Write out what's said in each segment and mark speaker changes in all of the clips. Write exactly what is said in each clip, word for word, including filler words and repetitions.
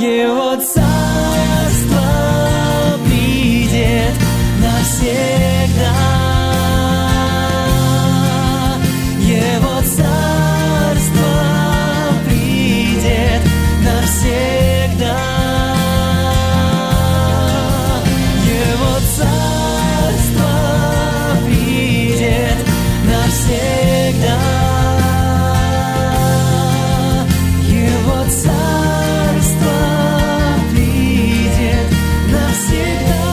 Speaker 1: Его царство придет навсегда. Его царство придет навсегда. Его царство придет навсегда. Его царство придет навсегда.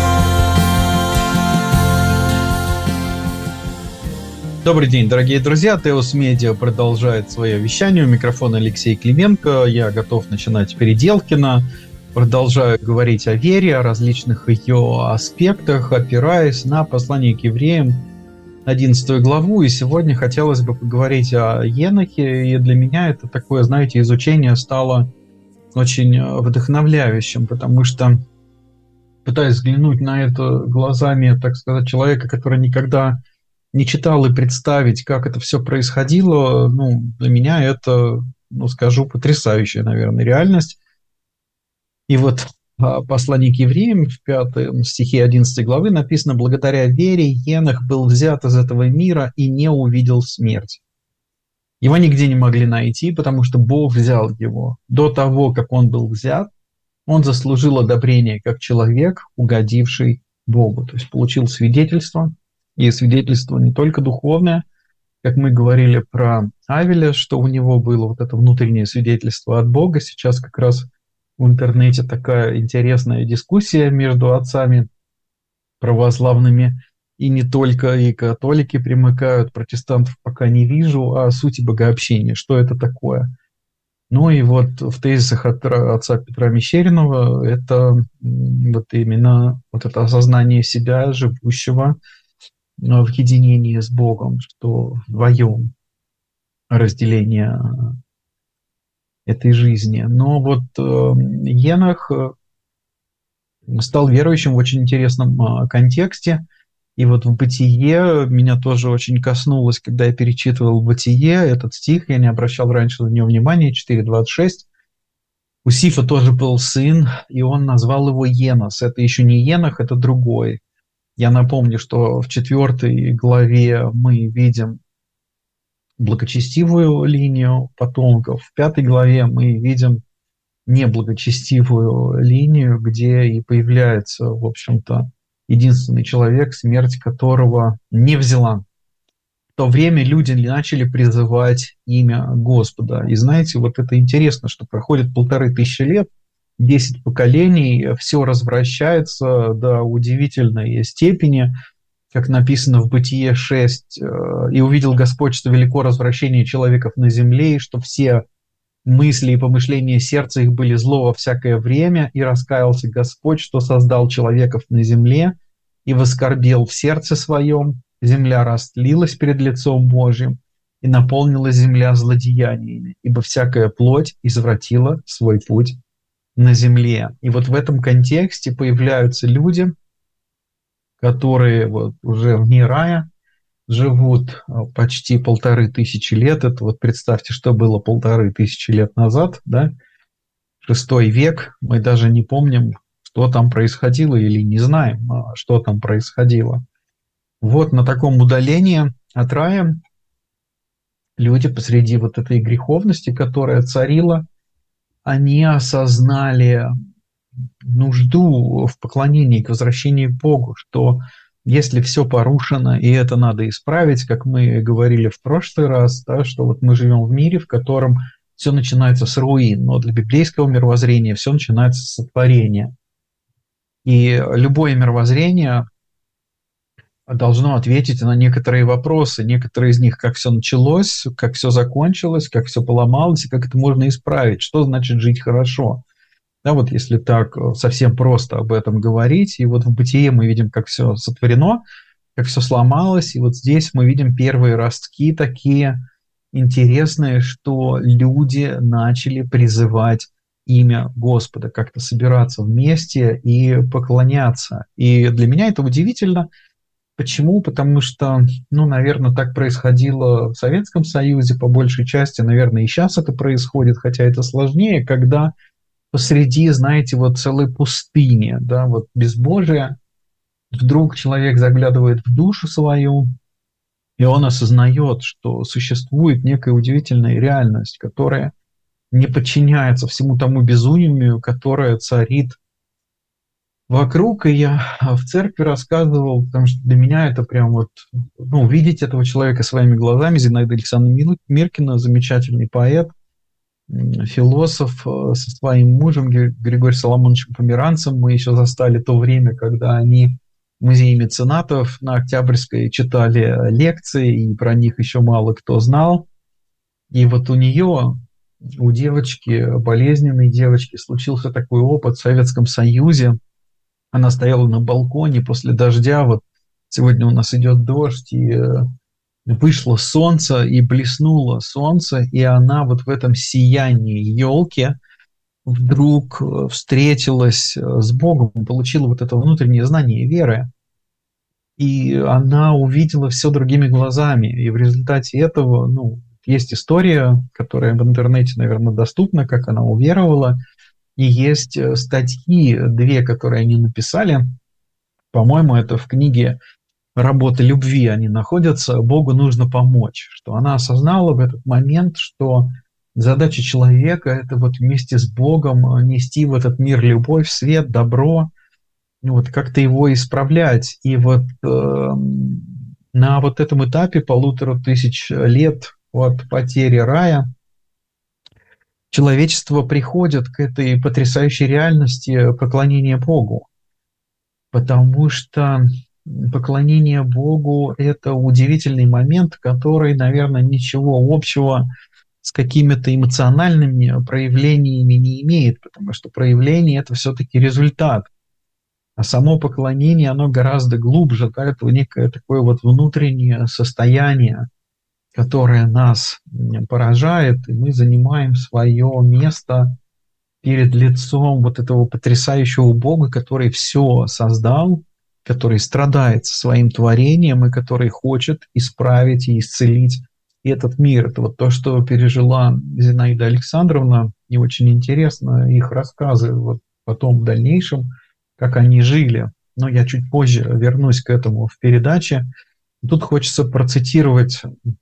Speaker 2: Добрый день, дорогие друзья. Теос Медиа продолжает свое вещание. У микрофона Алексей Клименко. Я готов начинать Переделкина. Продолжаю говорить о вере, о различных ее аспектах, опираясь на послание к евреям, одиннадцатую главу. И сегодня хотелось бы поговорить о Енохе. И для меня это такое, знаете, изучение стало очень вдохновляющим, потому что, пытаясь взглянуть на это глазами, так сказать, человека, который никогда не читал, и представить, как это все происходило, ну, для меня это, ну, скажу, потрясающая, наверное, реальность. И вот в послании к евреям в пятом стихе одиннадцатой главы написано: «Благодаря вере Енох был взят из этого мира и не увидел смерть». Его нигде не могли найти, потому что Бог взял его. До того, как он был взят, он заслужил одобрение как человек, угодивший Богу. То есть получил свидетельство. И свидетельство не только духовное, как мы говорили про Авеля, что у него было вот это внутреннее свидетельство от Бога. Сейчас как раз в интернете такая интересная дискуссия между отцами православными, и не только, и католики примыкают, протестантов пока не вижу, о сути богообщения, что это такое. Ну и вот в тезисах от отца Петра Мещеринова это вот именно вот это осознание себя, живущего в единении с Богом, что вдвоем разделение этой жизни. Но вот э, Енох стал верующим в очень интересном э, контексте. И вот в Бытие меня тоже очень коснулось, когда я перечитывал Бытие, этот стих, я не обращал раньше на него внимания, четыре двадцать шесть. У Сифа тоже был сын, и он назвал его Енос. Это еще не Енох, это другой. Я напомню, что в четвертой главе мы видим благочестивую линию потомков. В пятой главе мы видим неблагочестивую линию, где и появляется, в общем-то, единственный человек, смерть которого не взяла. В то время люди начали призывать имя Господа. И знаете, вот это интересно, что проходит полторы тысячи лет, десять поколений, все развращается до удивительной степени, как написано в Бытие шесть, «И увидел Господь, что велико развращение человеков на земле, и что все мысли и помышления сердца их были зло во всякое время, и раскаялся Господь, что создал человеков на земле, и воскорбел в сердце своем, земля растлилась перед лицом Божьим, и наполнилась земля злодеяниями, ибо всякая плоть извратила свой путь на земле». И вот в этом контексте появляются люди, которые вот уже вне рая живут почти полторы тысячи лет. Это вот представьте, что было полторы тысячи лет назад, да? Шестой век, мы даже не помним, что там происходило, или не знаем, что там происходило. Вот на таком удалении от рая люди посреди вот этой греховности, которая царила, они осознали нужду в поклонении, к возвращению к Богу, что если все порушено, и это надо исправить, как мы говорили в прошлый раз, да, что вот мы живем в мире, в котором все начинается с руин, но для библейского мировоззрения все начинается с сотворения. И любое мировоззрение должно ответить на некоторые вопросы, некоторые из них, как все началось, как все закончилось, как все поломалось, и как это можно исправить, что значит жить хорошо. Да, вот если так совсем просто об этом говорить, и вот в Бытие мы видим, как все сотворено, как все сломалось, и вот здесь мы видим первые ростки такие интересные, что люди начали призывать имя Господа, как-то собираться вместе и поклоняться. И для меня это удивительно. Почему? Потому что, ну, наверное, так происходило в Советском Союзе по большей части, наверное, и сейчас это происходит, хотя это сложнее, когда посреди, знаете, вот целой пустыни, да, вот безбожия, вдруг человек заглядывает в душу свою, и он осознает, что существует некая удивительная реальность, которая не подчиняется всему тому безумию, которое царит вокруг. И я в церкви рассказывал, потому что для меня это прям вот, ну, увидеть этого человека своими глазами. Зинаида Александровна Миркина, замечательный поэт, философ, со своим мужем Григорием Соломоновичем Померанцем. Мы еще застали то время, когда они в музее меценатов на Октябрьской читали лекции, и про них еще мало кто знал. И вот у нее, у девочки, болезненной девочки, случился такой опыт в Советском Союзе. Она стояла на балконе после дождя, вот сегодня у нас идет дождь, и вышло солнце, и блеснуло солнце, и она вот в этом сиянии елки вдруг встретилась с Богом, получила вот это внутреннее знание веры, и она увидела все другими глазами, и в результате этого, ну, есть история, которая в интернете, наверное, доступна, как она уверовала, и есть статьи, две, которые они написали, по-моему, это в книге «Работа любви» они находятся, «Богу нужно помочь», что она осознала в этот момент, что задача человека – это вот вместе с Богом нести в этот мир любовь, свет, добро, вот как-то его исправлять. И вот э, на вот этом этапе полутора тысяч лет от потери рая человечество приходит к этой потрясающей реальности поклонения Богу, потому что поклонение Богу – это удивительный момент, который, наверное, ничего общего с какими-то эмоциональными проявлениями не имеет, потому что проявление – это все-таки результат. А само поклонение, оно гораздо глубже, да, это некое такое вот внутреннее состояние, которое нас поражает, и мы занимаем свое место перед лицом вот этого потрясающего Бога, который все создал, который страдает своим творением и который хочет исправить и исцелить этот мир. Это вот то, что пережила Зинаида Александровна, и очень интересно их рассказы вот потом в дальнейшем, как они жили. Но я чуть позже вернусь к этому в передаче. Тут хочется процитировать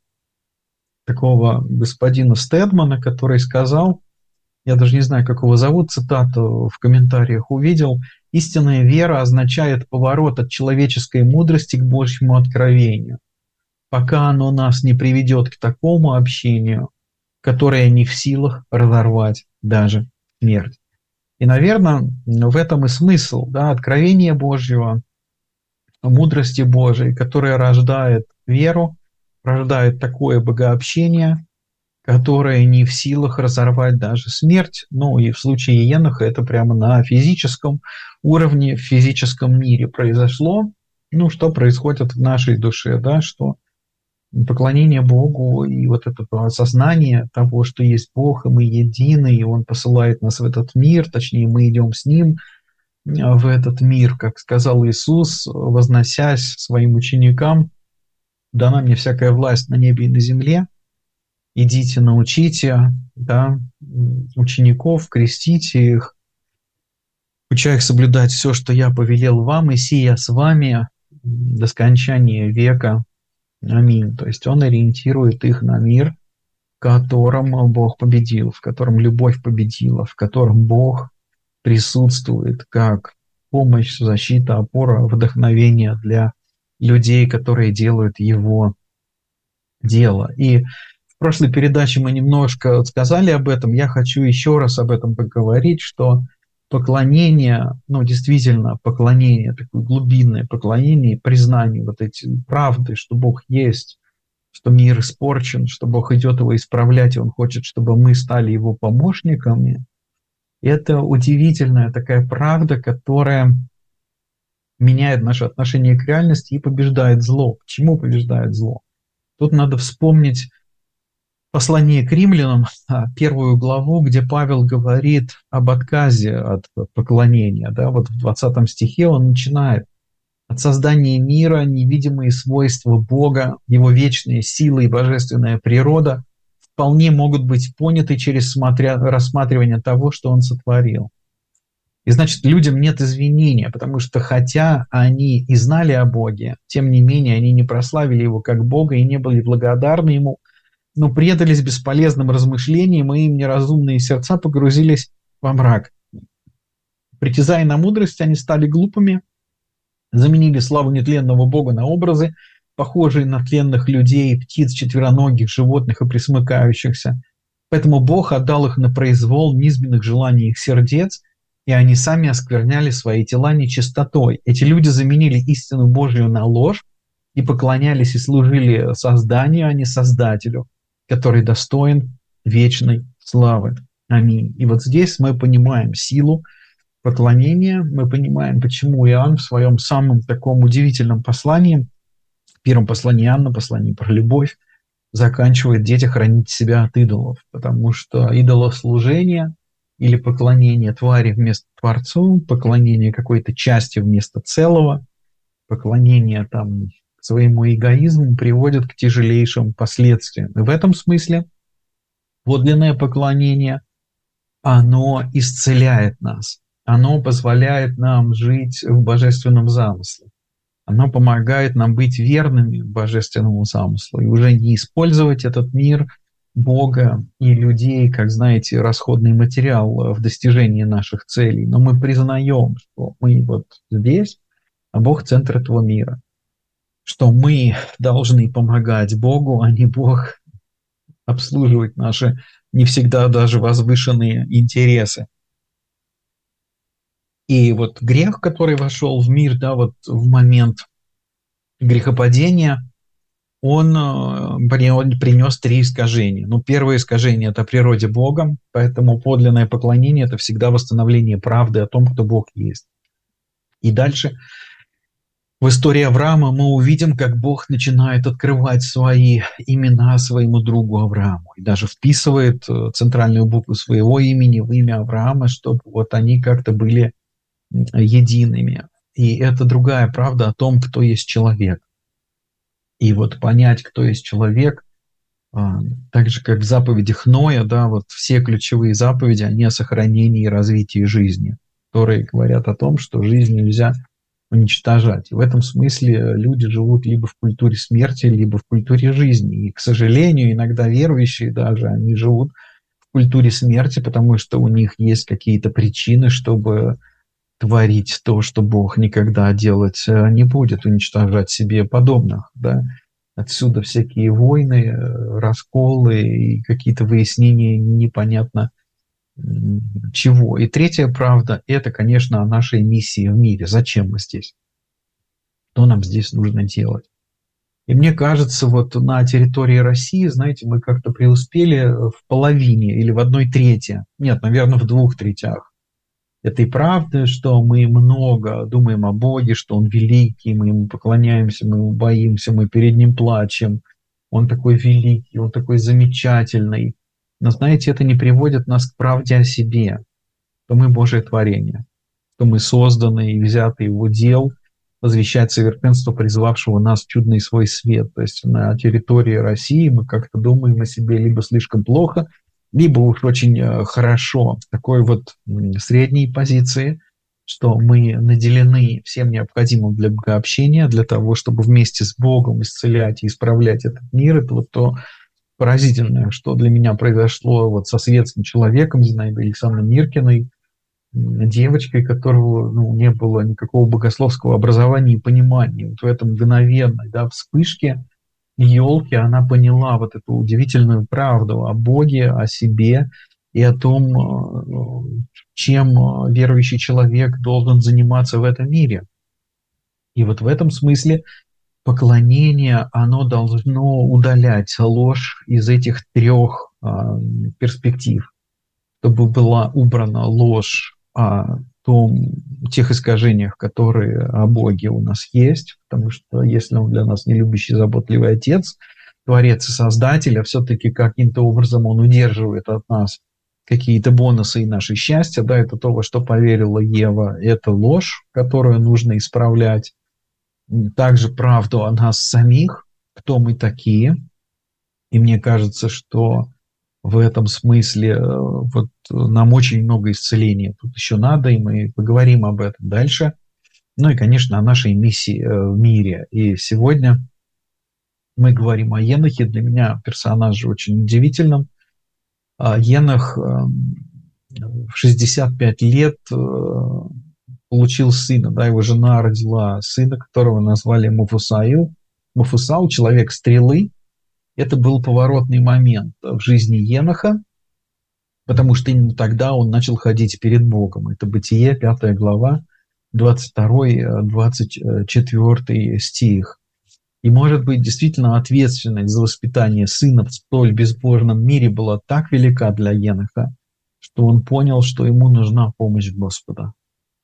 Speaker 2: такого господина Стедмана, который сказал, я даже не знаю, как его зовут, цитату в комментариях увидел: «Истинная вера означает поворот от человеческой мудрости к Божьему откровению, пока оно нас не приведет к такому общению, которое не в силах разорвать даже смерть». И, наверное, в этом и смысл, да, откровения Божьего, мудрости Божией, которая рождает веру, рождает такое богообщение, которое не в силах разорвать даже смерть. Ну и в случае Еноха это прямо на физическом уровне, в физическом мире произошло. Ну, что происходит в нашей душе, да, что поклонение Богу и вот это осознание того, что есть Бог, и мы едины, и Он посылает нас в этот мир, точнее, мы идем с Ним в этот мир, как сказал Иисус, возносясь своим ученикам: «Дана мне всякая власть на небе и на земле, идите, научите, да, учеников, крестите их, уча их соблюдать все, что я повелел вам, и сия с вами до скончания века. Аминь». То есть он ориентирует их на мир, в котором Бог победил, в котором любовь победила, в котором Бог присутствует как помощь, защита, опора, вдохновение для людей, которые делают его дело. И в прошлой передаче мы немножко сказали об этом. Я хочу еще раз об этом поговорить, что поклонение, ну, действительно, поклонение, такое глубинное поклонение, признание вот эти правды, что Бог есть, что мир испорчен, что Бог идет его исправлять, и Он хочет, чтобы мы стали Его помощниками. Это удивительная такая правда, которая меняет наше отношение к реальности и побеждает зло. Почему побеждает зло? Тут надо вспомнить послание к римлянам, первую главу, где Павел говорит об отказе от поклонения. Да, вот в двадцатом стихе он начинает: «От создания мира невидимые свойства Бога, Его вечные силы и божественная природа вполне могут быть поняты через смотря, рассматривание того, что он сотворил. И значит, людям нет извинения, потому что хотя они и знали о Боге, тем не менее они не прославили Его как Бога и не были благодарны Ему, но предались бесполезным размышлениям, и им неразумные сердца погрузились во мрак. Притязая на мудрость, они стали глупыми, заменили славу нетленного Бога на образы, похожие на тленных людей, птиц, четвероногих, животных и пресмыкающихся. Поэтому Бог отдал их на произвол низменных желаний их сердец, и они сами оскверняли свои тела нечистотой. Эти люди заменили истину Божию на ложь и поклонялись и служили созданию, а не Создателю, который достоин вечной славы. Аминь. И вот здесь мы понимаем силу поклонения, мы понимаем, почему Иоанн в своем самом таком удивительном послании, в первом послании Иоанна, послании про любовь, заканчивает: дети, храните себя от идолов, потому что идолослужение или поклонение твари вместо Творцу, поклонение какой-то части вместо целого, поклонение там своему эгоизму приводит к тяжелейшим последствиям. И в этом смысле подлинное поклонение, оно исцеляет нас, оно позволяет нам жить в божественном замысле, оно помогает нам быть верными божественному замыслу и уже не использовать этот мир, Бога и людей, как, знаете, расходный материал в достижении наших целей. Но мы признаем, что мы вот здесь, а Бог — центр этого мира, что мы должны помогать Богу, а не Бог обслуживать наши не всегда даже возвышенные интересы. И вот грех, который вошел в мир, да, вот в момент грехопадения, он, он принес три искажения. Ну, первое искажение – это о природе Бога, поэтому подлинное поклонение – это всегда восстановление правды о том, кто Бог есть. И дальше в истории Авраама мы увидим, как Бог начинает открывать свои имена своему другу Аврааму и даже вписывает центральную букву своего имени в имя Авраама, чтобы вот они как-то были едиными. И это другая правда о том, кто есть человек. И вот понять, кто есть человек, так же, как в заповедях Ноя, да, вот все ключевые заповеди, они о сохранении и развитии жизни, которые говорят о том, что жизнь нельзя уничтожать. И в этом смысле люди живут либо в культуре смерти, либо в культуре жизни. И, к сожалению, иногда верующие даже, они живут в культуре смерти, потому что у них есть какие-то причины, чтобы творить то, что Бог никогда делать не будет, уничтожать себе подобных. Да? Отсюда всякие войны, расколы и какие-то выяснения непонятно чего. И третья правда – это, конечно, о нашей миссии в мире. Зачем мы здесь? Что нам здесь нужно делать? И мне кажется, вот на территории России, знаете, мы как-то преуспели в половине или в одной трети. Нет, наверное, в двух третях этой правды, что мы много думаем о Боге, что Он великий, мы Ему поклоняемся, мы Ему боимся, мы перед Ним плачем. Он такой великий, Он такой замечательный. Но, знаете, это не приводит нас к правде о себе, что мы Божие творение, что мы созданы и взяты Его дел, возвещать совершенство призвавшего нас в чудный свой свет. То есть на территории России мы как-то думаем о себе либо слишком плохо, либо уж очень хорошо, такой вот средней позиции, что мы наделены всем необходимым для богообщения, для того, чтобы вместе с Богом исцелять и исправлять этот мир. Это вот то поразительное, что для меня произошло вот со светским человеком, Зинаидой Александровной Миркиной, девочкой, которого ну, не было никакого богословского образования и понимания. Вот в этом мгновенной да, вспышке елки она поняла вот эту удивительную правду о Боге, о себе и о том, чем верующий человек должен заниматься в этом мире. И вот в этом смысле поклонение, оно должно удалять ложь из этих трех а, перспектив, чтобы была убрана ложь о том, тех искажениях, которые о Боге у нас есть, потому что если Он для нас не любящий, заботливый Отец, Творец и Создатель, а все-таки каким-то образом Он удерживает от нас какие-то бонусы и наше счастье, да, это то, во что поверила Ева, это ложь, которую нужно исправлять. Также правду о нас самих, кто мы такие. И мне кажется, что в этом смысле вот нам очень много исцеления тут еще надо, и мы поговорим об этом дальше. Ну и, конечно, о нашей миссии в мире. И сегодня мы говорим о Енохе. Для меня персонаж очень удивительным. Енох в шестьдесят пять лет получил сына, да, его жена родила сына, которого назвали Мафусаил. Мафусал, человек стрелы. Это был поворотный момент в жизни Еноха, потому что именно тогда он начал ходить перед Богом. Это Бытие, пятая глава, двадцать второй - двадцать четвёртый стих. И, может быть, действительно ответственность за воспитание сына в столь безбожном мире была так велика для Еноха, что он понял, что ему нужна помощь Господа.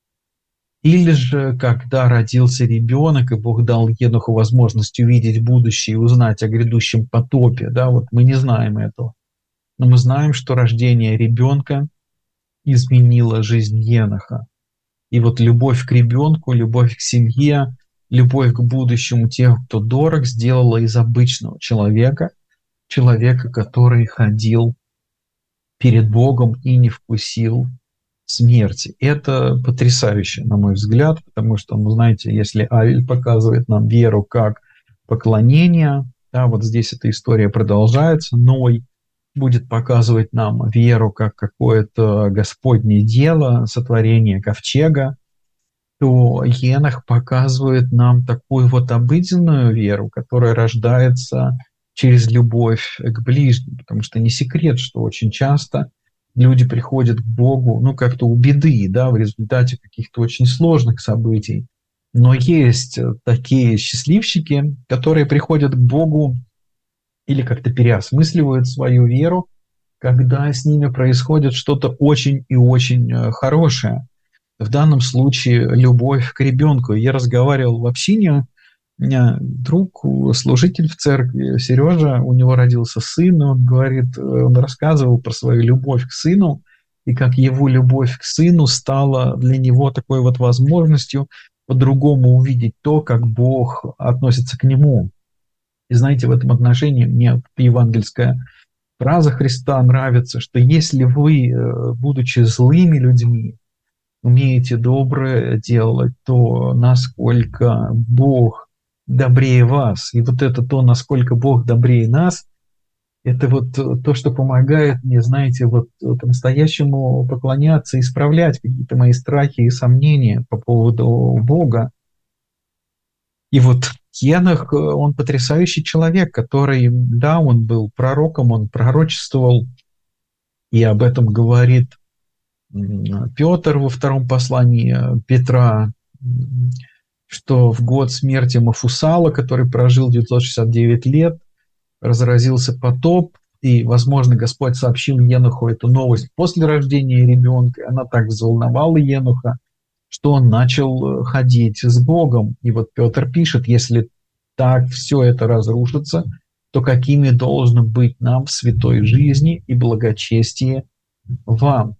Speaker 2: Или же, когда родился ребенок, и Бог дал Еноху возможность увидеть будущее и узнать о грядущем потопе, да, вот мы не знаем этого, но мы знаем, что рождение ребенка изменило жизнь Еноха. И вот любовь к ребенку, любовь к семье, любовь к будущему тех, кто дорог, сделала из обычного человека человека, который ходил перед Богом и не вкусил смерти. Это потрясающе, на мой взгляд, потому что, ну, знаете, если Авель показывает нам веру как поклонение, да, вот здесь эта история продолжается, Ной будет показывать нам веру как какое-то Господнее дело, сотворение ковчега, то Енох показывает нам такую вот обыденную веру, которая рождается через любовь к ближним, потому что не секрет, что очень часто люди приходят к Богу, ну, как-то у беды, да, в результате каких-то очень сложных событий. Но есть такие счастливчики, которые приходят к Богу или как-то переосмысливают свою веру, когда с ними происходит что-то очень и очень хорошее. В данном случае любовь к ребенку. Я разговаривал в общине, у меня друг, служитель в церкви, Сережа, у него родился сын, и он говорит, он рассказывал про свою любовь к сыну, и как его любовь к сыну стала для него такой вот возможностью по-другому увидеть то, как Бог относится к нему. И знаете, в этом отношении мне евангельская фраза Христа нравится, что если вы, будучи злыми людьми, умеете доброе делать, то насколько Бог добрее вас. И вот это то, насколько Бог добрее нас, это вот то, что помогает мне, знаете, вот по-настоящему поклоняться, исправлять какие-то мои страхи и сомнения по поводу Бога. И вот Енох, он потрясающий человек, который, да, он был пророком, он пророчествовал, и об этом говорит Петр во втором послании Петра, что в год смерти Мафусала, который прожил девятьсот шестьдесят девять лет, разразился потоп, и, возможно, Господь сообщил Еноху эту новость после рождения ребенка. Она так взволновала Енуха, что он начал ходить с Богом. И вот Петр пишет, если так все это разрушится, то какими должны быть нам в святой жизни и благочестие вам?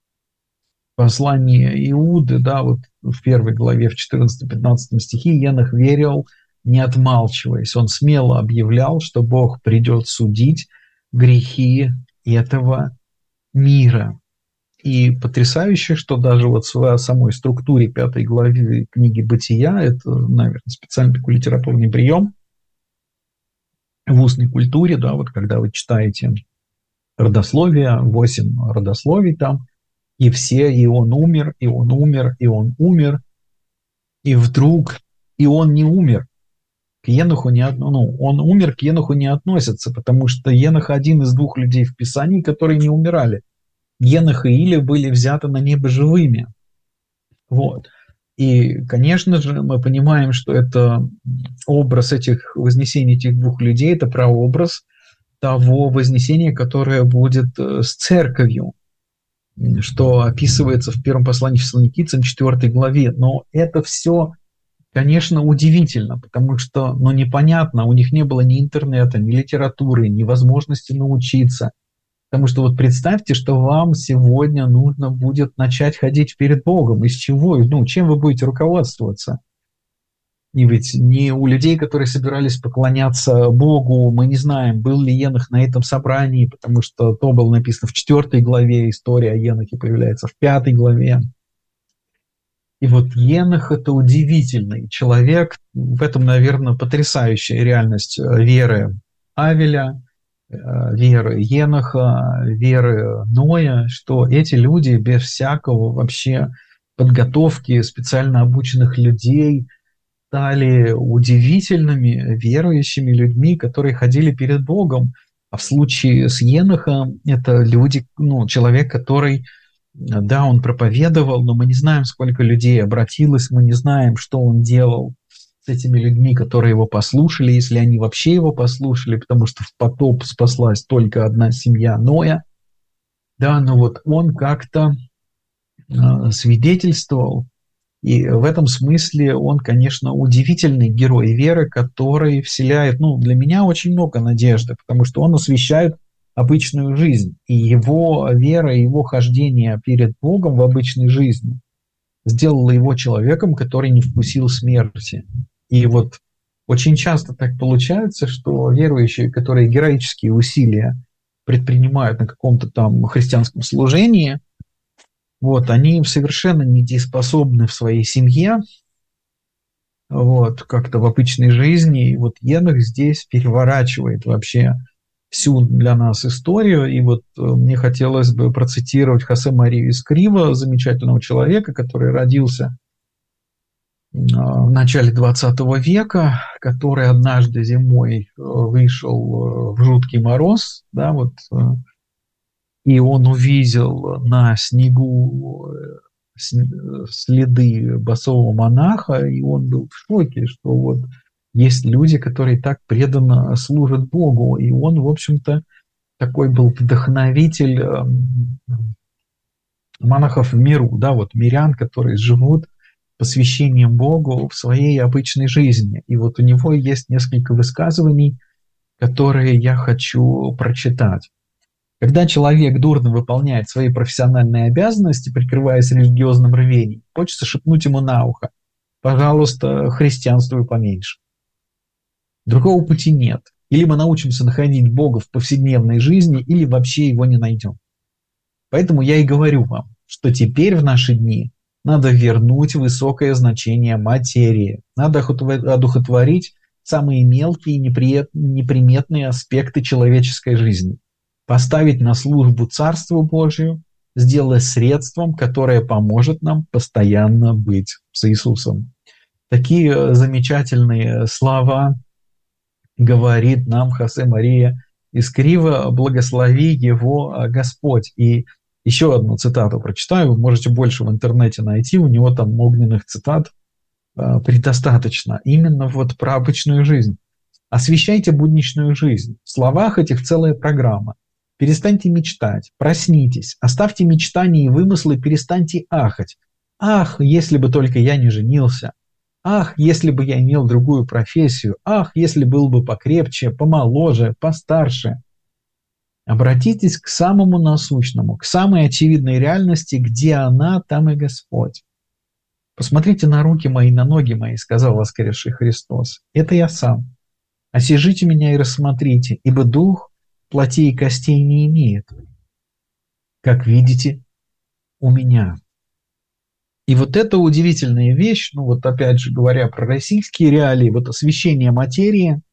Speaker 2: Послание Иуды, да, вот в первой главе, в четырнадцатом-пятнадцатом стихе, Енох верил, не отмалчиваясь. Он смело объявлял, что Бог придет судить грехи этого мира. И потрясающе, что даже вот в самой структуре пятой главы книги «Бытия», это, наверное, специальный такой литературный прием в устной культуре, да, вот когда вы читаете родословие, восемь родословий там, и все, и он умер, и он умер, и он умер, и вдруг, и он не умер. К Еноху не, ну, он умер, к Еноху не относится, потому что Енох один из двух людей в Писании, которые не умирали. Енох и Илия были взяты на небо живыми. Вот. И, конечно же, мы понимаем, что это образ этих вознесений этих двух людей, это прообраз того вознесения, которое будет с церковью, что описывается в первом послании Фессалоникийцам, четвёртой главе. Но это все, конечно, удивительно, потому что, ну, непонятно, у них не было ни интернета, ни литературы, ни возможности научиться. Потому что вот представьте, что вам сегодня нужно будет начать ходить перед Богом. Из чего? Ну, чем вы будете руководствоваться? И ведь не у людей, которые собирались поклоняться Богу, мы не знаем, был ли Енох на этом собрании, потому что то было написано в четвертой главе, история о Енохе появляется в пятой главе. И вот Енох – это удивительный человек, в этом, наверное, потрясающая реальность веры Авеля, веры Еноха, веры Ноя, что эти люди без всякого вообще подготовки специально обученных людей стали удивительными верующими людьми, которые ходили перед Богом. А в случае с Енохом это люди, ну, человек, который, да, он проповедовал, но мы не знаем, сколько людей обратилось, мы не знаем, что он делал с этими людьми, которые его послушали, если они вообще его послушали, потому что в потоп спаслась только одна семья Ноя. Да, но вот он как-то э, свидетельствовал. И в этом смысле он, конечно, удивительный герой веры, который вселяет, ну, для меня очень много надежды, потому что он освещает обычную жизнь. И его вера, его хождение перед Богом в обычной жизни сделало его человеком, который не вкусил смерти. И вот очень часто так получается, что верующие, которые героические усилия предпринимают на каком-то там христианском служении, вот, они совершенно недееспособны в своей семье, вот, как-то в обычной жизни. И вот Енох здесь переворачивает вообще всю для нас историю. И вот мне хотелось бы процитировать Хосе Марию Эскрива, замечательного человека, который родился в начале двадцатого века, который однажды зимой вышел в жуткий мороз, да, вот, и он увидел на снегу следы босого монаха, и он был в шоке, что вот есть люди, которые так преданно служат Богу, и он, в общем-то, такой был вдохновитель монахов в миру, да, вот мирян, которые живут посвящением Богу в своей обычной жизни. И вот у него есть несколько высказываний, которые я хочу прочитать. Когда человек дурно выполняет свои профессиональные обязанности, прикрываясь религиозным рвением, хочется шепнуть ему на ухо: пожалуйста, христианствуй поменьше. Другого пути нет. Или мы научимся находить Бога в повседневной жизни, или вообще его не найдем. Поэтому я и говорю вам, что теперь в наши дни надо вернуть высокое значение материи. Надо одухотворить самые мелкие и неприметные аспекты человеческой жизни. Поставить на службу Царству Божию, сделать средством, которое поможет нам постоянно быть с Иисусом. Такие замечательные слова говорит нам Хосе Мария Эскрива, благослови его Господь. И еще одну цитату прочитаю, вы можете больше в интернете найти, у него там огненных цитат э, предостаточно. Именно вот про обычную жизнь. Освещайте будничную жизнь. В словах этих целая программа. Перестаньте мечтать, проснитесь, оставьте мечтания и вымыслы, перестаньте ахать. Ах, если бы только я не женился. Ах, если бы я имел другую профессию. Ах, если был бы покрепче, помоложе, постарше. Обратитесь к самому насущному, к самой очевидной реальности, где она, там и Господь. Посмотрите на руки мои, на ноги мои, сказал воскресший Христос. Это я сам. Осижите меня и рассмотрите, ибо дух плоти и костей не имеет. Как видите, у меня. И вот эта удивительная вещь, ну вот опять же говоря про российские реалии, вот освещение материи,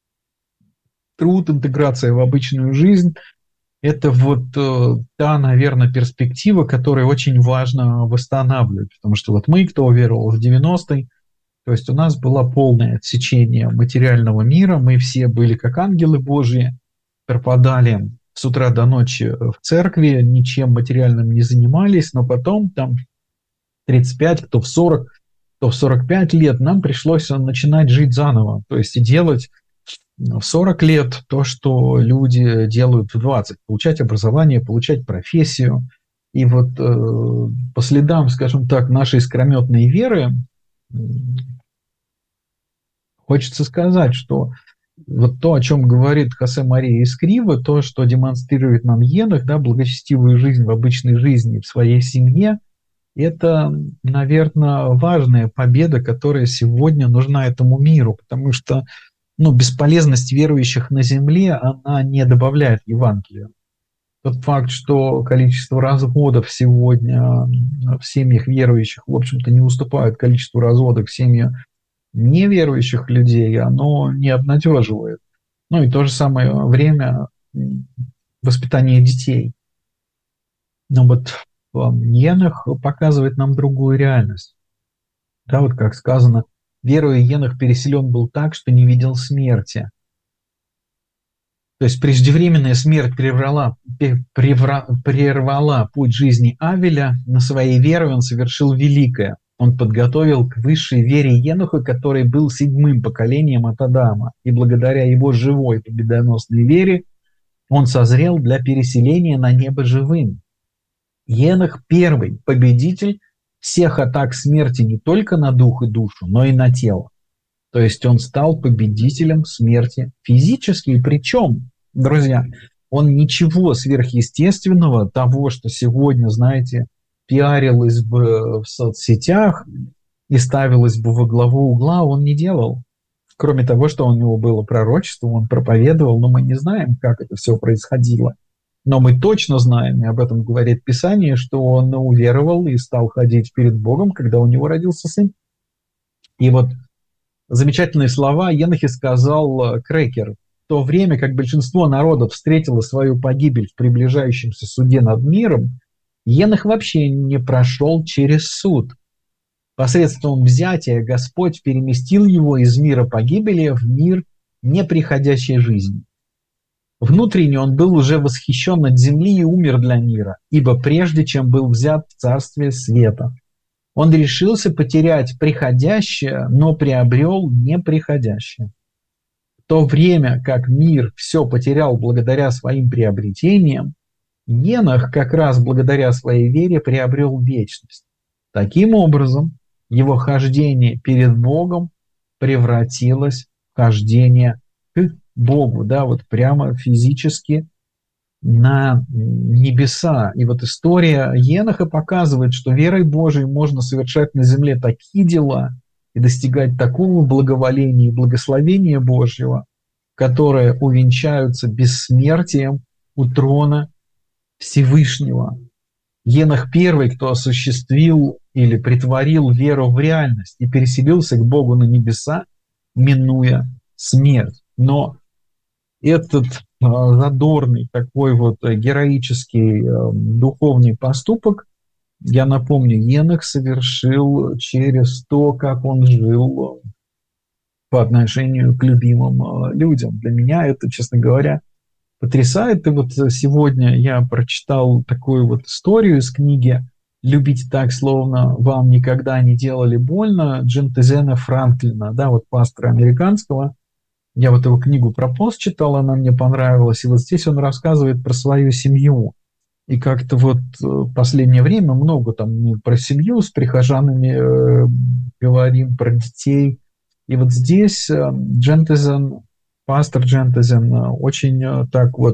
Speaker 2: труд, интеграция в обычную жизнь, это вот э, та, наверное, перспектива, которую очень важно восстанавливать, потому что вот мы, кто веровал в девяностые, то есть у нас было полное отсечение материального мира, мы все были как ангелы Божьи, пропадали с утра до ночи в церкви, ничем материальным не занимались, но потом там тридцать пять, кто в сорок, кто в сорок пять лет, нам пришлось начинать жить заново, то есть и делать в сорок лет то, что люди делают в двадцать, получать образование, получать профессию. И вот э, по следам, скажем так, нашей искрометной веры хочется сказать, что вот то, о чем говорит Хосе Мария Эскрива, то, что демонстрирует нам Енох, да, благочестивую жизнь в обычной жизни, в своей семье, это, наверное, важная победа, которая сегодня нужна этому миру, потому что ну, бесполезность верующих на земле, она не добавляет Евангелию. Тот факт, что количество разводов сегодня в семьях верующих, в общем-то, не уступает количеству разводов в семьях неверующих людей, оно не обнадеживает. Ну и то же самое время воспитания детей. Но вот Енох показывает нам другую реальность. Да, вот как сказано, веруя Енох переселен был так, что не видел смерти. То есть преждевременная смерть прервала, прервала, прервала путь жизни Авеля, на своей вере он совершил великое. Он подготовил к высшей вере Еноха, который был седьмым поколением от Адама. И благодаря его живой победоносной вере он созрел для переселения на небо живым. Енох – первый победитель всех атак смерти не только на дух и душу, но и на тело. То есть он стал победителем смерти физически. Причем, друзья, он ничего сверхъестественного, того, что сегодня, знаете, пиарилось бы в соцсетях и ставилось бы во главу угла, он не делал. Кроме того, что у него было пророчество, он проповедовал, но мы не знаем, как это все происходило. Но мы точно знаем, и об этом говорит Писание, что он уверовал и стал ходить перед Богом, когда у него родился сын. И вот замечательные слова Енохе сказал Крекер. В то время, как большинство народов встретило свою погибель в приближающемся суде над миром, Енох вообще не прошел через суд. Посредством взятия Господь переместил его из мира погибели в мир неприходящей жизни. Внутренне он был уже восхищен от земли и умер для мира, ибо прежде чем был взят в царствие света, он решился потерять приходящее, но приобрел неприходящее. В то время как мир все потерял благодаря своим приобретениям, Енох как раз благодаря своей вере приобрел вечность. Таким образом, его хождение перед Богом превратилось в хождение к Богу, да, вот прямо физически на небеса. И вот история Еноха показывает, что верой Божией можно совершать на земле такие дела и достигать такого благоволения и благословения Божьего, которые увенчаются бессмертием у трона Всевышнего. Енох первый, кто осуществил или притворил веру в реальность и переселился к Богу на небеса, минуя смерть. Но этот э, задорный такой вот героический э, духовный поступок, я напомню, Енох совершил через то, как он жил по отношению к любимым э, людям. Для меня это, честно говоря, потрясает. И вот сегодня я прочитал такую вот историю из книги «Любить так, словно вам никогда не делали больно» Джентезена Франклина, да, вот пастора американского. Я вот его книгу про пост читал, она мне понравилась. И вот здесь он рассказывает про свою семью. И как-то вот в последнее время много там про семью с прихожанами э, говорим, про детей. И вот здесь э, Джентезен, пастор Джентезен очень э, так вот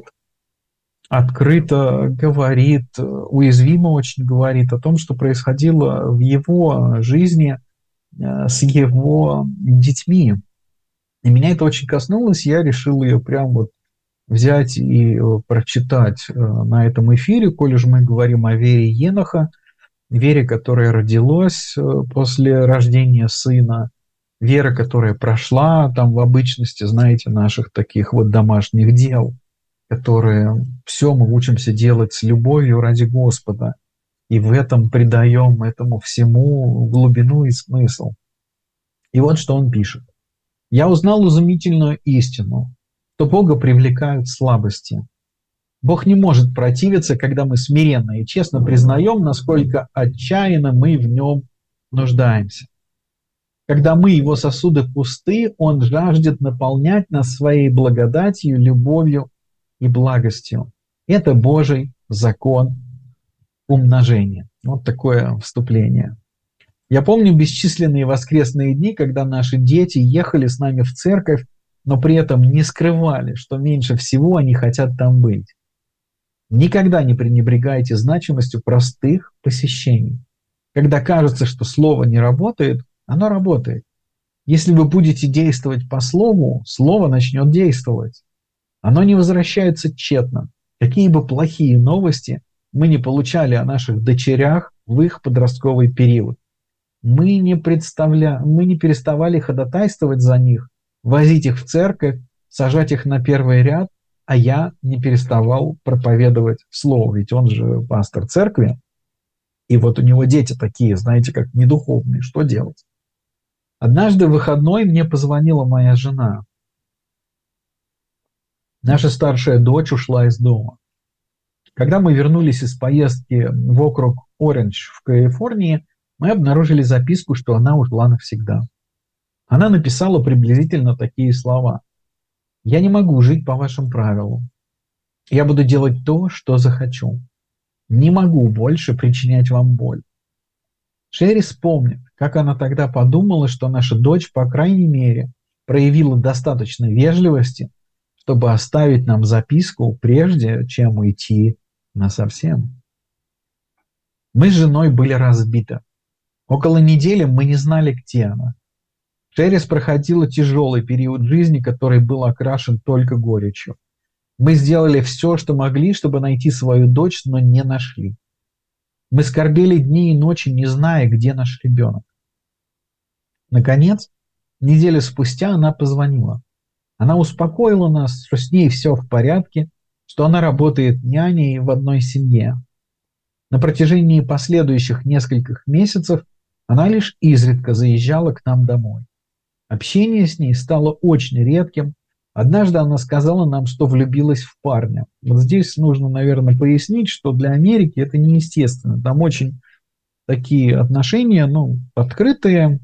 Speaker 2: открыто говорит, уязвимо очень говорит о том, что происходило в его жизни э, с его детьми. И меня это очень коснулось, я решил ее прям вот взять и прочитать на этом эфире, коли же мы говорим о вере Еноха, вере, которая родилась после рождения сына, вера, которая прошла там в обычности, знаете, наших таких вот домашних дел, которые все мы учимся делать с любовью ради Господа, и в этом придаем этому всему глубину и смысл. И вот что он пишет. «Я узнал изумительную истину, что Бога привлекают слабости. Бог не может противиться, когда мы смиренно и честно признаем, насколько отчаянно мы в нем нуждаемся. Когда мы, его сосуды, пусты, он жаждет наполнять нас своей благодатью, любовью и благостью. Это Божий закон умножения». Вот такое вступление. Я помню бесчисленные воскресные дни, когда наши дети ехали с нами в церковь, но при этом не скрывали, что меньше всего они хотят там быть. Никогда не пренебрегайте значимостью простых посещений. Когда кажется, что слово не работает, оно работает. Если вы будете действовать по слову, слово начнет действовать. Оно не возвращается тщетно. Какие бы плохие новости мы не получали о наших дочерях в их подростковый период. Мы не, представля... мы не переставали ходатайствовать за них, возить их в церковь, сажать их на первый ряд, а я не переставал проповедовать слово, ведь он же пастор церкви, и вот у него дети такие, знаете, как недуховные, что делать? Однажды в выходной мне позвонила моя жена. Наша старшая дочь ушла из дома. Когда мы вернулись из поездки в округ Ориндж в Калифорнии, мы обнаружили записку, что она ушла навсегда. Она написала приблизительно такие слова. «Я не могу жить по вашим правилам. Я буду делать то, что захочу. Не могу больше причинять вам боль». Шерри вспомнит, как она тогда подумала, что наша дочь, по крайней мере, проявила достаточно вежливости, чтобы оставить нам записку, прежде чем уйти насовсем. Мы с женой были разбиты. Около недели мы не знали, где она. Шеррис проходила тяжелый период жизни, который был окрашен только горечью. Мы сделали все, что могли, чтобы найти свою дочь, но не нашли. Мы скорбели дни и ночи, не зная, где наш ребенок. Наконец, неделю спустя она позвонила. Она успокоила нас, что с ней все в порядке, что она работает няней в одной семье. На протяжении последующих нескольких месяцев она лишь изредка заезжала к нам домой. Общение с ней стало очень редким. Однажды она сказала нам, что влюбилась в парня. Вот здесь нужно, наверное, пояснить, что для Америки это неестественно. Там очень такие отношения, ну, открытые,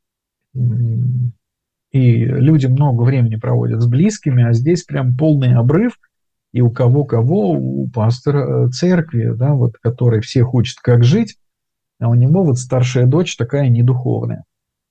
Speaker 2: и люди много времени проводят с близкими, а здесь прям полный обрыв, и у кого-кого, у пастора церкви, да, вот, который всех учит, как жить, а у него вот старшая дочь такая недуховная.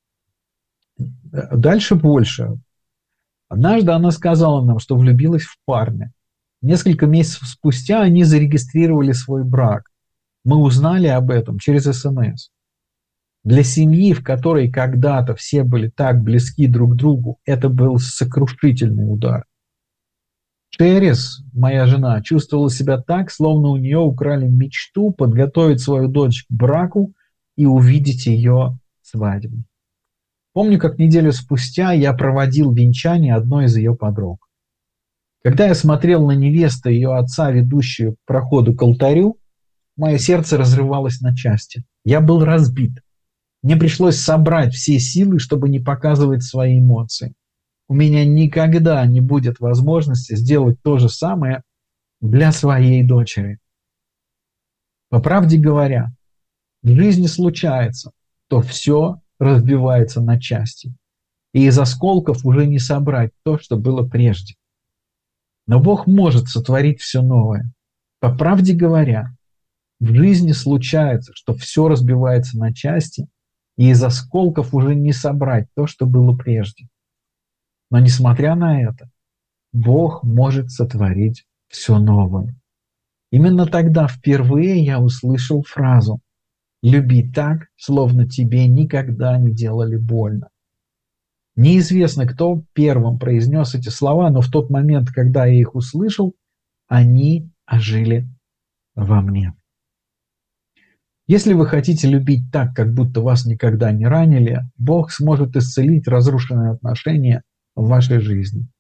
Speaker 2: Дальше больше. Однажды она сказала нам, что влюбилась в парня. Несколько месяцев спустя они зарегистрировали свой брак. Мы узнали об этом через СМС. Для семьи, в которой когда-то все были так близки друг к другу, это был сокрушительный удар. Шеррис, моя жена, чувствовала себя так, словно у нее украли мечту подготовить свою дочь к браку и увидеть ее свадьбу. Помню, как неделю спустя я проводил венчание одной из ее подруг. Когда я смотрел на невесту и ее отца, ведущую к проходу к алтарю, мое сердце разрывалось на части. Я был разбит. Мне пришлось собрать все силы, чтобы не показывать свои эмоции. У меня никогда не будет возможности сделать то же самое для своей дочери. По правде говоря, в жизни случается, то все разбивается на части, и из осколков уже не собрать то, что было прежде. Но Бог может сотворить все новое. По правде говоря, в жизни случается, что все разбивается на части, и из осколков уже не собрать то, что было прежде. Но несмотря на это, Бог может сотворить все новое. Именно тогда впервые я услышал фразу «Люби так, словно тебе никогда не делали больно». Неизвестно, кто первым произнес эти слова, но в тот момент, когда я их услышал, они ожили во мне. Если вы хотите любить так, как будто вас никогда не ранили, Бог сможет исцелить разрушенные отношения в вашей жизни.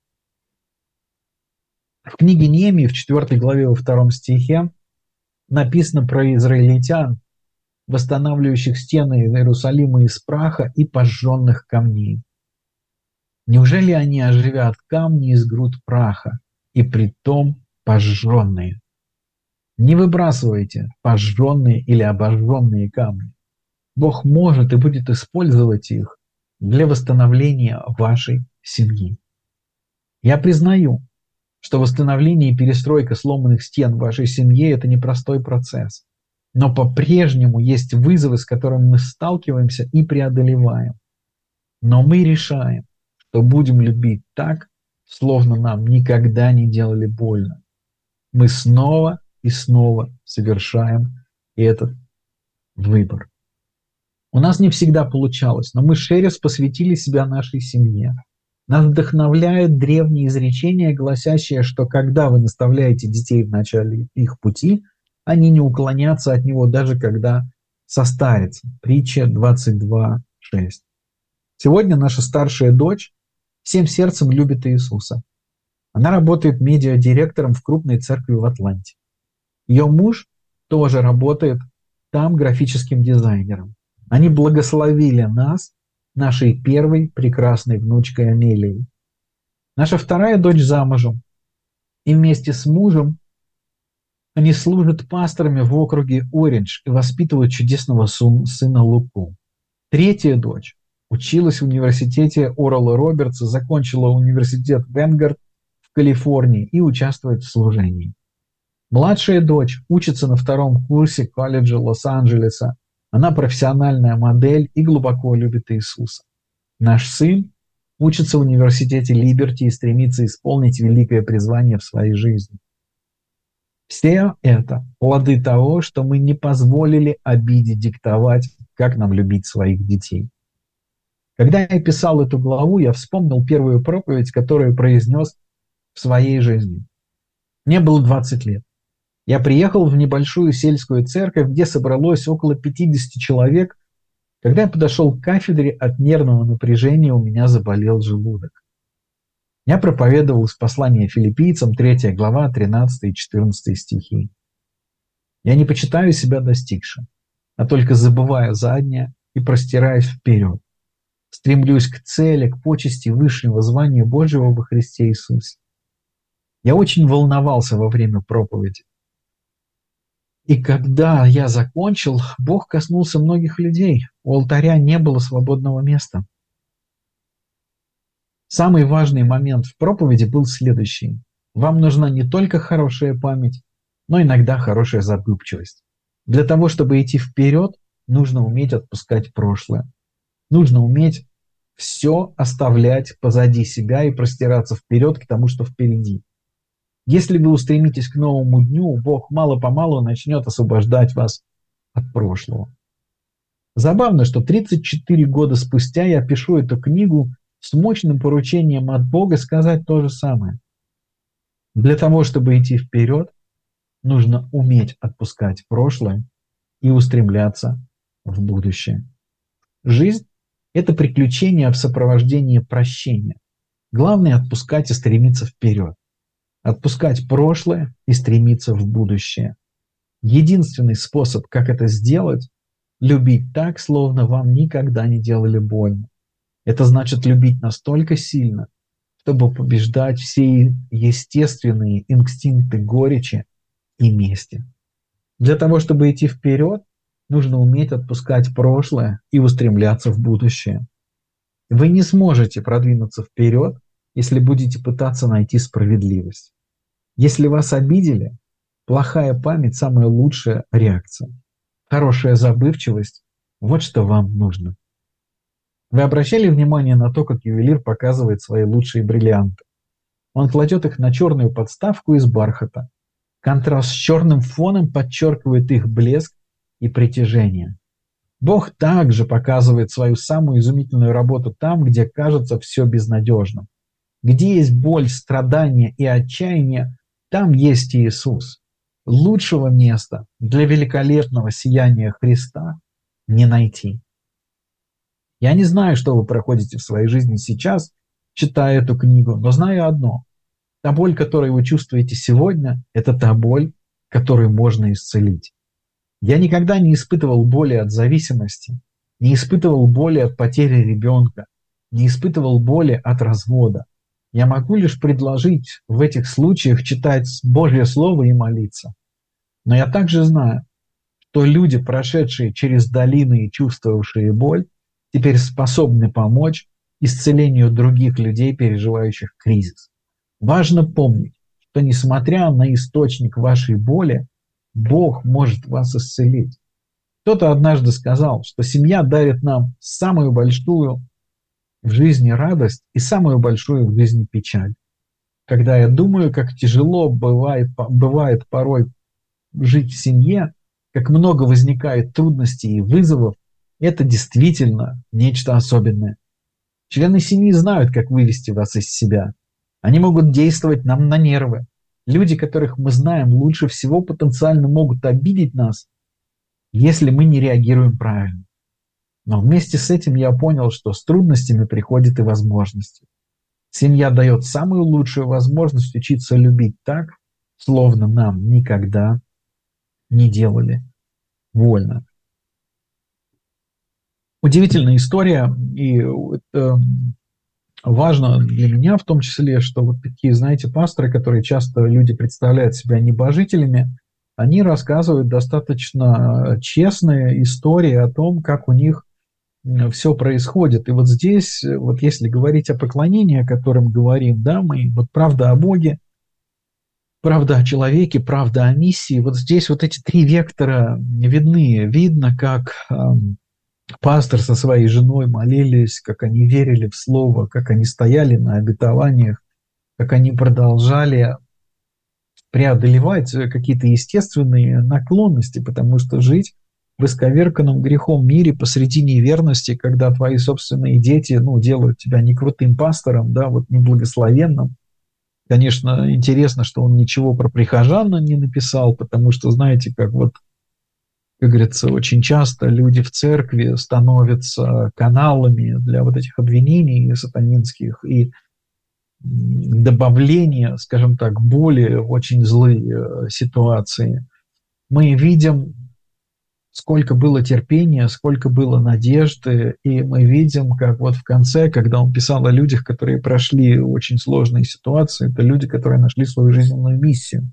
Speaker 2: В книге Неемии в четвёртой главе во втором стихе написано про израильтян, восстанавливающих стены Иерусалима из праха и пожженных камней. Неужели они оживят камни из груд праха, и притом пожженные? Не выбрасывайте пожженные или обожженные камни. Бог может и будет использовать их для восстановления вашей семьи. Я признаю, что восстановление и перестройка сломанных стен в вашей семье – это непростой процесс. Но по-прежнему есть вызовы, с которыми мы сталкиваемся и преодолеваем. Но мы решаем, что будем любить так, словно нам никогда не делали больно. Мы снова и снова совершаем этот выбор. У нас не всегда получалось, но мы с Шерис посвятили себя нашей семье. Нас вдохновляют древние изречения, гласящие, что когда вы наставляете детей в начале их пути, они не уклонятся от него, даже когда состарятся. Притча двадцать два шесть. Сегодня наша старшая дочь всем сердцем любит Иисуса. Она работает медиадиректором в крупной церкви в Атланте. Ее муж тоже работает там графическим дизайнером. Они благословили нас нашей первой прекрасной внучкой Амелией. Наша вторая дочь замужем. И вместе с мужем они служат пасторами в округе Ориндж и воспитывают чудесного сына Луку. Третья дочь училась в университете Орала Робертса, закончила университет Венгард в Калифорнии и участвует в служении. Младшая дочь учится на втором курсе колледжа Лос-Анджелеса. Она профессиональная модель и глубоко любит Иисуса. Наш сын учится в университете Либерти и стремится исполнить великое призвание в своей жизни. Все это плоды того, что мы не позволили обиде диктовать, как нам любить своих детей. Когда я писал эту главу, я вспомнил первую проповедь, которую произнес в своей жизни. Мне было двадцать лет. Я приехал в небольшую сельскую церковь, где собралось около пятидесяти человек. Когда я подошел к кафедре, от нервного напряжения у меня заболел желудок. Я проповедовал из послания Филиппийцам, третья глава, тринадцатый и четырнадцатый стихи. Я не почитаю себя достигшим, а только забываю заднее и простираюсь вперед. Стремлюсь к цели, к почести высшего звания Божьего во Христе Иисусе. Я очень волновался во время проповеди. И когда я закончил, Бог коснулся многих людей. У алтаря не было свободного места. Самый важный момент в проповеди был следующий. Вам нужна не только хорошая память, но иногда хорошая забывчивость. Для того, чтобы идти вперед, нужно уметь отпускать прошлое. Нужно уметь все оставлять позади себя и простираться вперед к тому, что впереди. Если вы устремитесь к новому дню, Бог мало-помалу начнет освобождать вас от прошлого. Забавно, что тридцать четыре года спустя я пишу эту книгу с мощным поручением от Бога сказать то же самое. Для того, чтобы идти вперед, нужно уметь отпускать прошлое и устремляться в будущее. Жизнь – это приключение в сопровождении прощения. Главное – отпускать и стремиться вперед. Отпускать прошлое и стремиться в будущее. Единственный способ, как это сделать – любить так, словно вам никогда не делали больно. Это значит любить настолько сильно, чтобы побеждать все естественные инстинкты горечи и мести. Для того, чтобы идти вперед, нужно уметь отпускать прошлое и устремляться в будущее. Вы не сможете продвинуться вперед, если будете пытаться найти справедливость. Если вас обидели, плохая память – самая лучшая реакция. Хорошая забывчивость – вот что вам нужно. Вы обращали внимание на то, как ювелир показывает свои лучшие бриллианты? Он кладет их на черную подставку из бархата. Контраст с черным фоном подчеркивает их блеск и притяжение. Бог также показывает свою самую изумительную работу там, где кажется все безнадежным. Где есть боль, страдания и отчаяние, там есть Иисус. Лучшего места для великолепного сияния Христа не найти. Я не знаю, что вы проходите в своей жизни сейчас, читая эту книгу, но знаю одно. Та боль, которую вы чувствуете сегодня, это та боль, которую можно исцелить. Я никогда не испытывал боли от зависимости, не испытывал боли от потери ребенка, не испытывал боли от развода. Я могу лишь предложить в этих случаях читать Божье Слово и молиться. Но я также знаю, что люди, прошедшие через долины и чувствовавшие боль, теперь способны помочь исцелению других людей, переживающих кризис. Важно помнить, что несмотря на источник вашей боли, Бог может вас исцелить. Кто-то однажды сказал, что семья дарит нам самую большую в жизни радость и самую большую в жизни печаль. Когда я думаю, как тяжело бывает, бывает порой жить в семье, как много возникает трудностей и вызовов, Это действительно нечто особенное. Члены семьи знают, как вывести вас из себя. Они могут действовать нам на нервы. Люди, которых мы знаем, лучше всего потенциально могут обидеть нас, если мы не реагируем правильно. Но вместе с этим я понял, что с трудностями приходят и возможности. Семья дает самую лучшую возможность учиться любить так, словно нам никогда не делали больно. Удивительная история, и это важно для меня в том числе, что вот такие, знаете, пасторы, которые часто люди представляют себя небожителями, они рассказывают достаточно честные истории о том, как у них все происходит. И вот здесь, вот если говорить о поклонении, о котором говорим, да, мы, вот правда о Боге, правда о человеке, правда о миссии, вот здесь вот эти три вектора видны. Видно, как э, пастор со своей женой молились, как они верили в Слово, как они стояли на обетованиях, как они продолжали преодолевать какие-то естественные наклонности, потому что жить в исковерканном грехом мире посреди неверности, когда твои собственные дети, ну, делают тебя не крутым пастором, да, вот неблагословенным. Конечно, интересно, что он ничего про прихожан не написал, потому что, знаете, как вот, как говорится, очень часто люди в церкви становятся каналами для вот этих обвинений сатанинских и добавления, скажем так, более очень злые ситуации. Мы видим, сколько было терпения, сколько было надежды, и мы видим, как вот в конце, когда он писал о людях, которые прошли очень сложные ситуации, это люди, которые нашли свою жизненную миссию.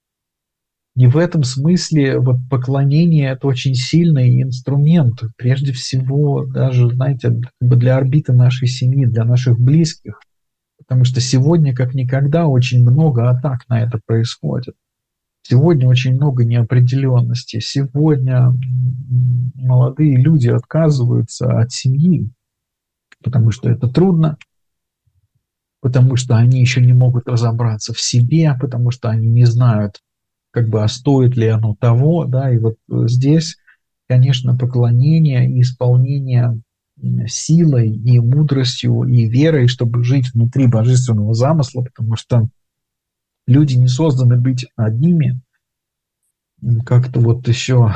Speaker 2: И в этом смысле вот поклонение – это очень сильный инструмент, прежде всего даже, знаете, для орбиты нашей семьи, для наших близких, потому что сегодня, как никогда, очень много атак на это происходит. Сегодня очень много неопределенности. Сегодня молодые люди отказываются от семьи, потому что это трудно, потому что они еще не могут разобраться в себе, потому что они не знают, как бы, а стоит ли оно того, да, и вот здесь, конечно, поклонение и исполнение силой и мудростью и верой, чтобы жить внутри божественного замысла, потому что люди не созданы быть одними. Как-то вот еще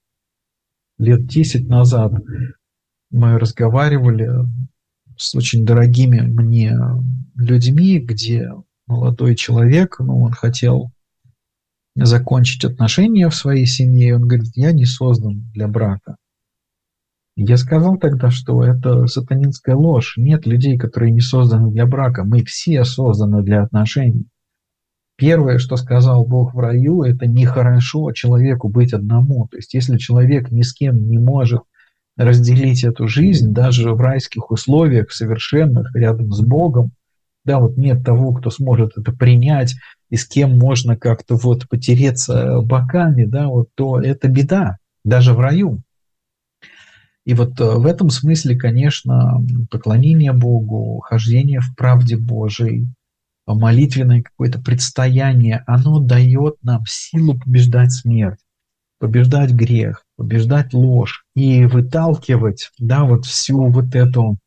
Speaker 2: лет десять назад мы разговаривали с очень дорогими мне людьми, где молодой человек, ну, он хотел закончить отношения в своей семье, и он говорит: я не создан для брака. Я сказал тогда, что это сатанинская ложь. Нет людей, которые не созданы для брака. Мы все созданы для отношений. Первое, что сказал Бог в раю, это нехорошо человеку быть одному. То есть если человек ни с кем не может разделить эту жизнь, даже в райских условиях, совершенных, рядом с Богом, да, вот нет того, кто сможет это принять, и с кем можно как-то вот потереться боками, да, вот, то это беда, даже в раю. И вот в этом смысле, конечно, поклонение Богу, хождение в правде Божией, молитвенное какое-то предстояние, оно дает нам силу побеждать смерть, побеждать грех, побеждать ложь и выталкивать, да, вот всю вот эту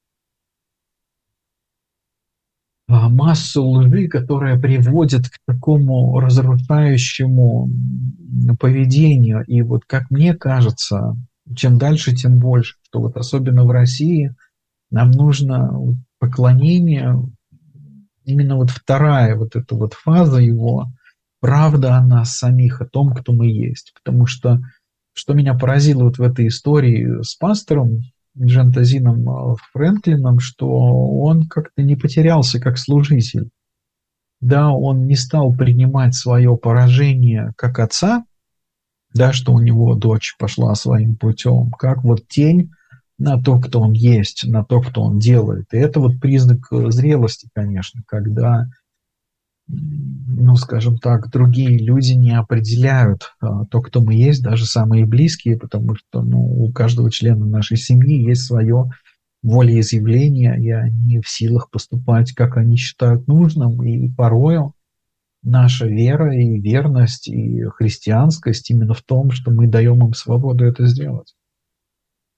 Speaker 2: массу лжи, которая приводит к такому разрушающему поведению. И вот, как мне кажется, чем дальше, тем больше, что вот особенно в России нам нужно поклонение, именно вот вторая вот эта вот фаза его, правда о нас самих, о том, кто мы есть. Потому что, что меня поразило вот в этой истории с пастором Джентазином Фрэнклином, что он как-то не потерялся как служитель. Да, он не стал принимать свое поражение как отца, да, что у него дочь пошла своим путем, как вот тень на то, кто он есть, на то, кто он делает. И это вот признак зрелости, конечно, когда, ну, скажем так, другие люди не определяют а, то, кто мы есть, даже самые близкие, потому что, ну, у каждого члена нашей семьи есть свое волеизъявление, и они в силах поступать, как они считают нужным, и порою наша вера и верность, и христианскость именно в том, что мы даем им свободу это сделать.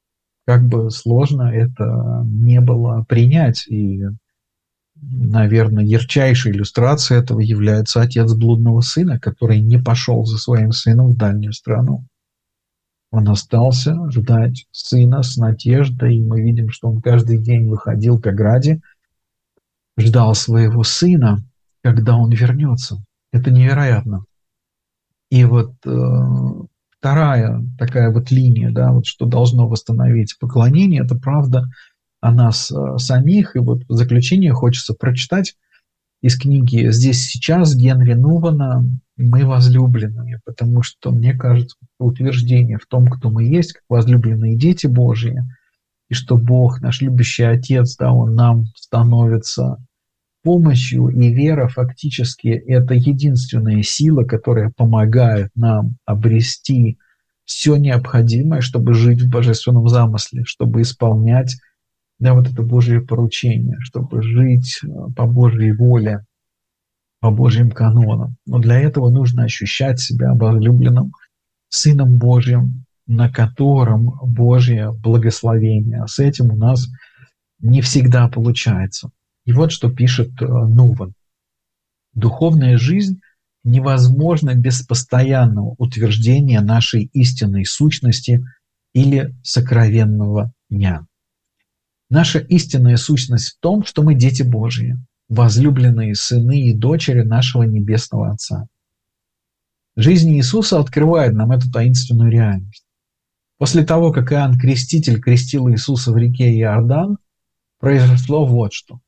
Speaker 2: как бы сложно это не было принять. И, наверное, ярчайшей иллюстрацией этого является отец блудного сына, который не пошел за своим сыном в дальнюю страну. Он остался ждать сына с надеждой, и мы видим, что он каждый день выходил к ограде, ждал своего сына, когда он вернется. Это невероятно. И вот э, вторая такая вот линия, да, вот что должно восстановить поклонение, это правда о нас э, самих. И вот в заключение хочется прочитать из книги «Здесь сейчас» Генри Нувана «Мы возлюбленные», потому что, мне кажется, утверждение в том, кто мы есть, как возлюбленные дети Божьи, и что Бог, наш любящий Отец, да, Он нам становится помощью, и вера фактически это единственная сила, которая помогает нам обрести все необходимое, чтобы жить в божественном замысле, чтобы исполнять, да, вот это Божье поручение, чтобы жить по Божьей воле, по Божьим канонам. Но для этого нужно ощущать себя возлюбленным Сыном Божьим, на котором Божье благословение. А с этим у нас не всегда получается. И вот что пишет Нуван. Духовная жизнь невозможна без постоянного утверждения нашей истинной сущности или сокровенного «я». Наша истинная сущность в том, что мы дети Божьи, возлюбленные сыны и дочери нашего Небесного Отца. Жизнь Иисуса открывает нам эту таинственную реальность. После того, как Иоанн Креститель крестил Иисуса в реке Иордан, произошло вот что.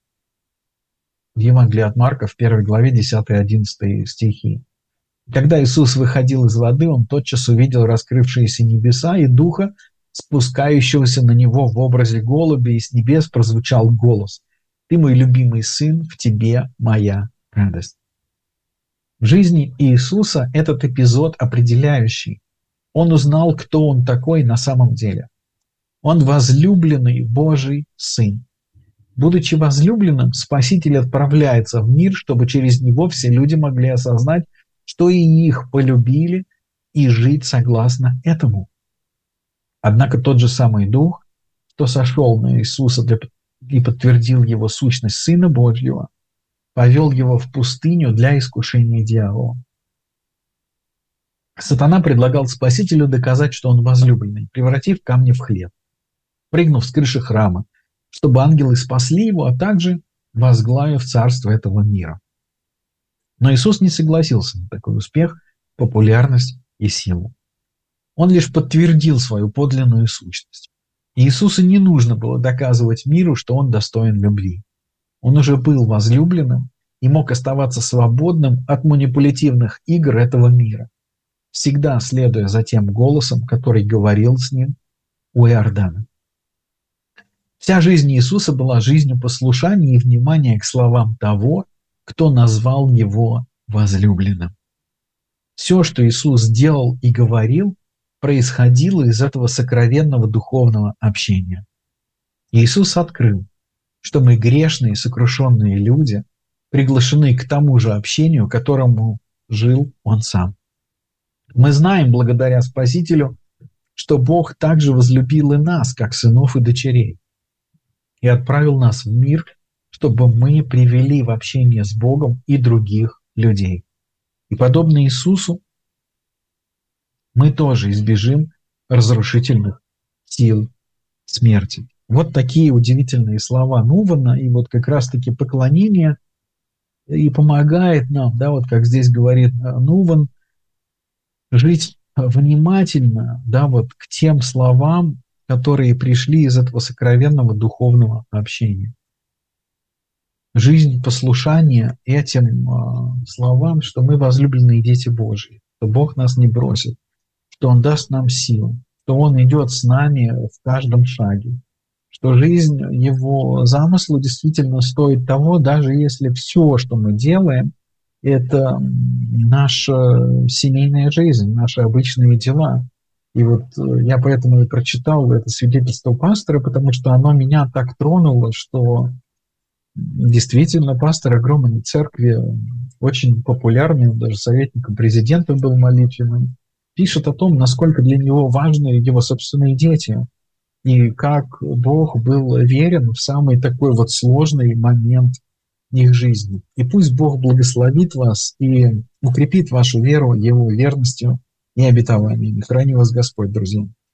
Speaker 2: В Евангелии от Марка в первой главе десятый-одиннадцатый стихи. Когда Иисус выходил из воды, Он тотчас увидел раскрывшиеся небеса и Духа, спускающегося на Него в образе голубя, и с небес прозвучал голос: «Ты мой любимый сын, в тебе моя радость». В жизни Иисуса этот эпизод определяющий. Он узнал, кто Он такой на самом деле. Он возлюбленный Божий Сын. Будучи возлюбленным, Спаситель отправляется в мир, чтобы через Него все люди могли осознать, что и их полюбили, и жить согласно этому. Однако тот же самый Дух, что сошел на Иисуса для, и подтвердил Его сущность Сына Божьего, повел Его в пустыню для искушения дьяволом. Сатана предлагал Спасителю доказать, что Он возлюбленный, превратив камни в хлеб, прыгнув с крыши храма, чтобы ангелы спасли Его, а также возглавив царство этого мира. Но Иисус не согласился на такой успех, популярность и силу. Он лишь подтвердил свою подлинную сущность. Иисусу не нужно было доказывать миру, что Он достоин любви. Он уже был возлюбленным и мог оставаться свободным от манипулятивных игр этого мира, всегда следуя за тем голосом, который говорил с ним у Иордана. Вся жизнь Иисуса была жизнью послушания и внимания к словам того, кто назвал Его возлюбленным. Все, что Иисус делал и говорил, происходило из этого сокровенного духовного общения. Иисус открыл, что мы грешные, сокрушенные люди, приглашены к тому же общению, которому жил Он сам. Мы знаем, благодаря Спасителю, что Бог также возлюбил и нас, как сынов и дочерей, и отправил нас в мир, чтобы мы привели в общение с Богом и других людей. И подобно Иисусу, мы тоже избежим разрушительных сил смерти. Вот такие удивительные слова Нувана, и вот как раз-таки поклонение и помогает нам, да, вот как здесь говорит Нуван, жить внимательно, да, вот к тем словам, которые пришли из этого сокровенного духовного общения. Жизнь послушания этим э, словам, что мы возлюбленные дети Божьи, что Бог нас не бросит, что Он даст нам силу, что Он идет с нами в каждом шаге, что жизнь Его замысла действительно стоит того, даже если все, что мы делаем, это наша семейная жизнь, наши обычные дела. И вот я поэтому и прочитал это свидетельство пастора, потому что оно меня так тронуло, что действительно пастор огромной церкви, очень популярный, он даже советником президента был молитвенным, пишет о том, насколько для него важны его собственные дети. и как Бог был верен в самый такой вот сложный момент их жизни. И пусть Бог благословит вас и укрепит вашу веру Его верностью и обетованиями. Храни вас Господь, друзья.